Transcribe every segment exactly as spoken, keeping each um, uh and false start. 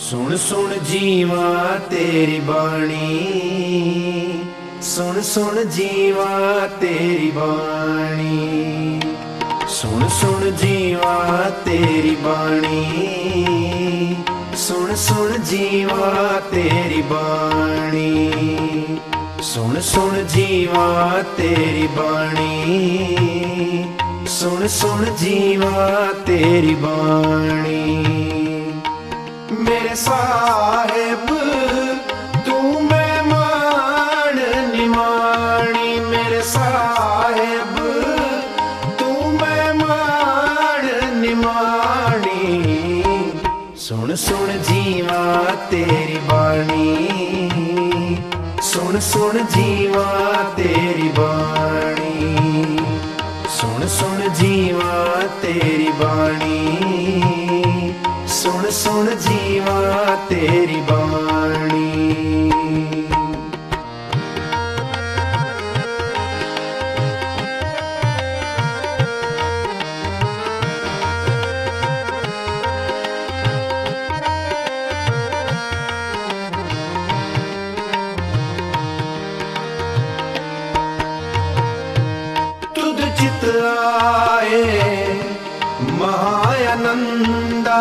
सुन सुन जीवा तेरी बाणी, सुन सुन जीवा तेरी बाणी, सुन सुन जीवा तेरी बाणी, सुन सुन जीवा तेरी बाणी, सुन सुन जीवा तेरी बाणी, सुन सुन जीवा तेरी बाणी। मेरे साहिब तू मेहमान निमाणी, मेरे साहिब तू मेहमान निमाणी, सुन सुन जीवा तेरी बाणी, सुन सुन जीवा तेरी बाणी, सुन सुन जीवा तेरी बाणी, सुन सुन जीवा तेरी बाणी। तुद चित आए महानंदा,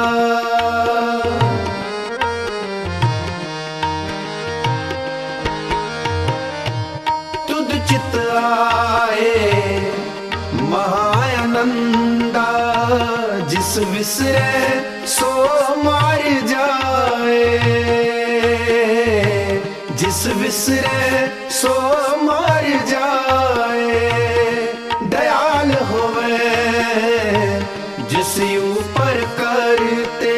तुद चित आए महानंदा, जिस विसरे सो मार जाए, जिस विसरे सो मार जाए, दयाल होवे जिस ऊपर करते,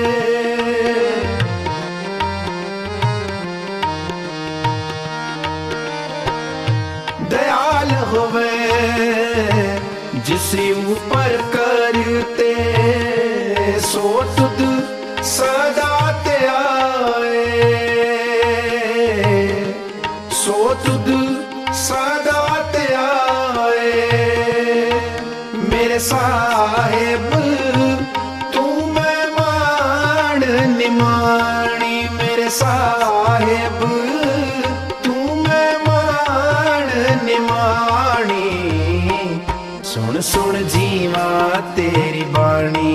दयाल होवे जिस ऊपर करते, सो तुद सदा ते आए, सो तुद सदा ते आए। मेरे साहिब तू मेहमान निमाणी, मेरे साहिब तू मेहमान निमाणी, सुन सुन जीवा तेरी बाणी,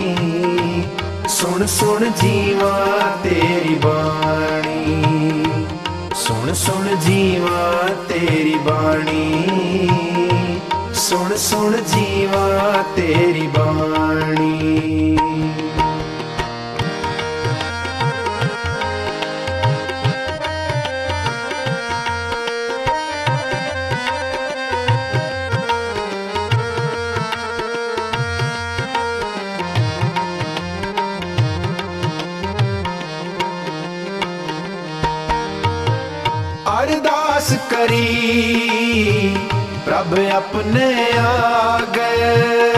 सुन सुन जीवा तेरी बाणी, सुन सुन जीवा तेरी बाणी, सुन सुन जीवा तेरी बाणी। अरदास करी प्रभ अपने आ गए,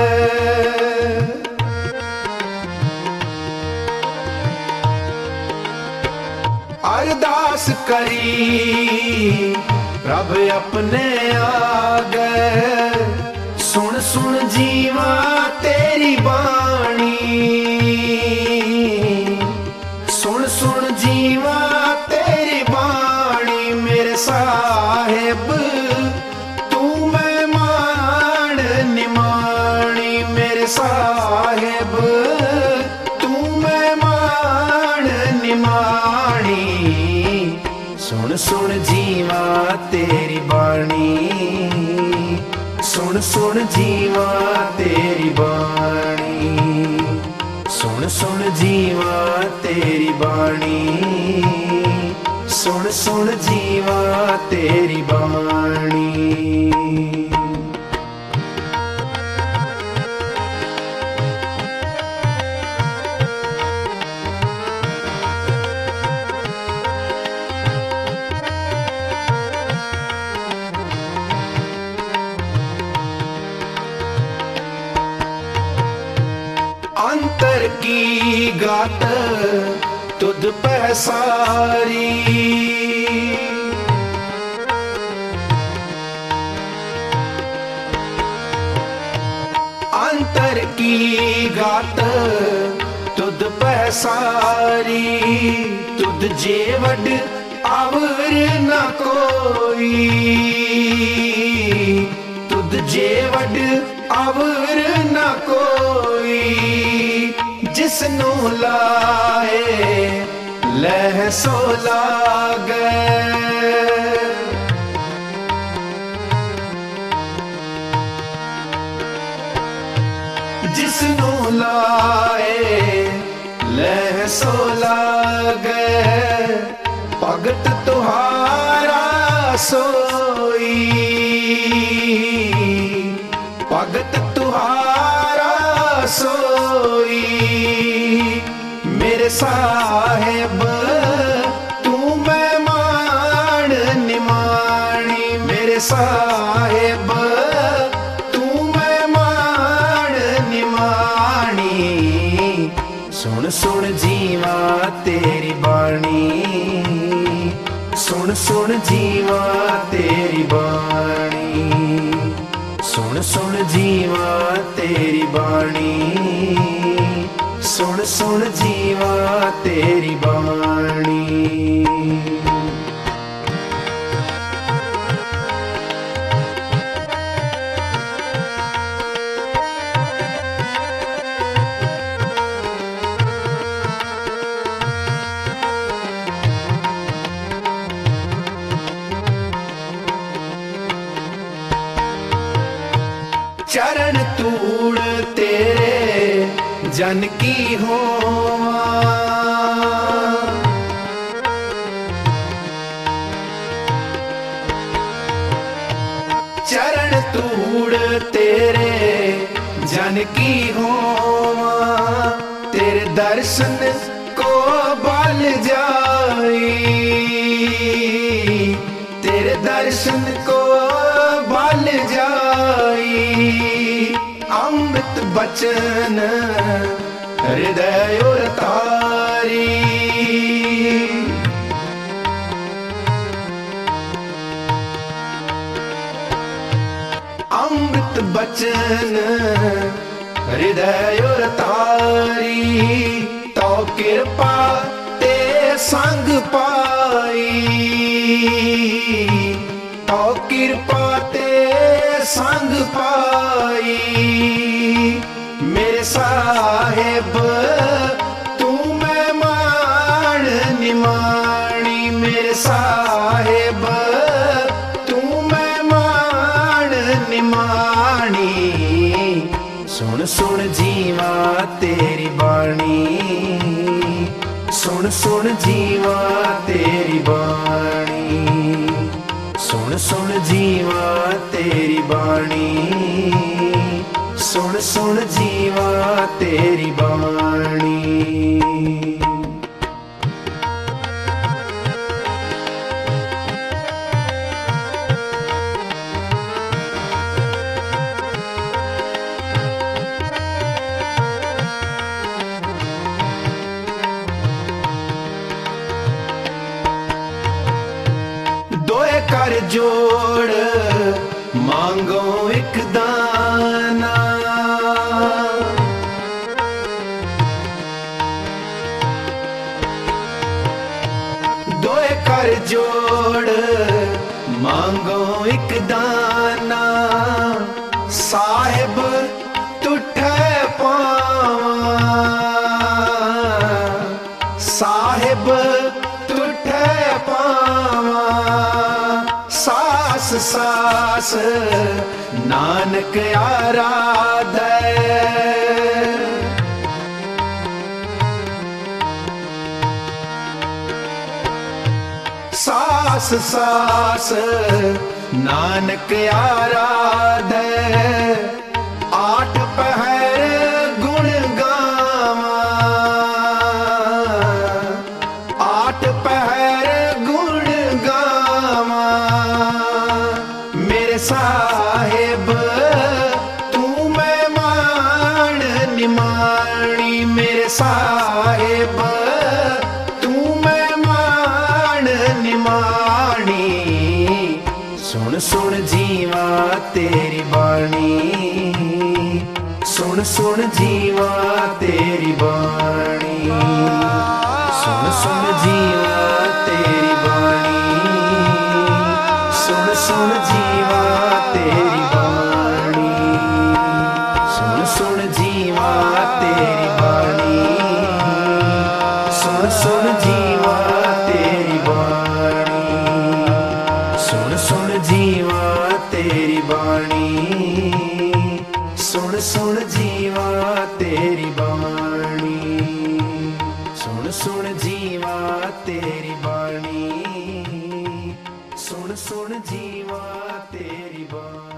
अरदास करी प्रभ अपने आ गए, सुन सुन जीवा तेरी बाणी, सुन सुन जीवा तेरी बाणी। मेरे साहिब तू मेहमान निमाणी, मेरे साहिब तू मेहमान निमाणी, सुन सुन जीवा तेरी बाणी, सुन सुन जीवा तेरी बाणी, सुन सुन जीवा तेरी बाणी, सुन सुन जीवा तेरी बाणी। अंतर की गात तुद पैसारी, अंतर की गात तुद पह सारी तुद जे वड आवर न कोई, तुद जे वड आवर न कोई, जिसनू लाए लह सो लागे। जिसनू लाए लह सो लागे, भगत तुहारा सोई, भगत तुहारा सोई। मेरे साहेब तू मेहमान निमाणी, मेरे साहेब तू मेहमान निमाणी। सुन सुन जीवा तेरी बाणी, सुन सुन जीवा तेरी बाणी, सुन सुन जीवा तेरी बाणी, सुन सुन जीवा तेरी बाणी। चरण तूड़ तेरे जन की होवा, चरण तूड़ तेरे जन की होवा। तेरे दर्शन को बल जाई, तेरे दर्शन को बल जाई। अमृत बचन हृदय और तारी, अमृत बचन हृदय और तारी। तो कृपा ते संग पाई, तो कृपा ते संग पाई। मेरे साहेब तू मेहमान निमाणी, मेरे साहेब तू मेहमान निमाणी। सुन सुन जीवा तेरी बाणी, सुन सुन जीवा तेरी बाणी, सुन सुन जीवा तेरी बाणी, सुन सुन जीवा तेरी बाणी। दोए कर जोड़ मांगो एक दाना, दोए कर जोड़ मांगो एक दाना। साहिब तुठे पावा, साहिब तुठे पावा। सास सास नानक आराधे, सास सास नानक आराधे। आठ पहर गुण गावा, आठ पहर गुण गावा। मेरे साहेब तू मेहमान निमाणी, मेरे साहेब तू मेहमान निमाणी। सुन सुन जीवा तेरी बाणी, सुन सुन जीवा तेरी बाणी। ਸੁਣ ਸੁਣ ਜੀਵਾ ਤੇਰੀ ਬਾਣੀ, ਸੁਣ ਸੁਣ ਜੀਵਾ ਤੇਰੀ ਬਾਣੀ, ਸੁਣ ਸੁਣ ਜੀਵਾ ਤੇਰੀ ਬਾਣੀ, ਸੁਣ ਸੁਣ ਜੀਵਾ ਤੇਰੀ ਬਾਣੀ।